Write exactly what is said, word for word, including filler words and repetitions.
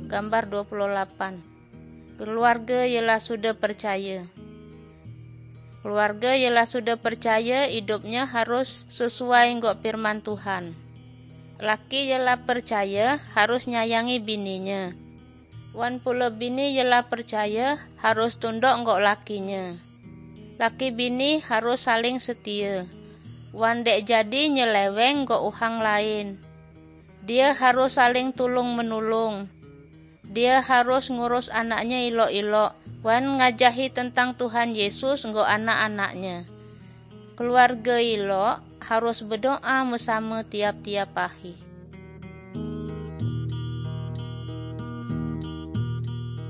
gambar dua puluh delapan. Keluarga ialah sudah percaya. Keluarga ialah sudah percaya, hidupnya harus sesuai ngok firman Tuhan. Laki ialah percaya, harus nyayangi bininya. Wan pula bini ialah percaya, harus tunduk ngok lakinya. Laki bini harus saling setia. Wan dek jadi nyeleweng ngok uhang lain. Dia harus saling tulung menulung. Dia harus ngurus anaknya ilok-ilok. Wan ngajahi tentang Tuhan Yesus ngok anak-anaknya. Keluarga ilok harus berdoa bersama tiap-tiap hari.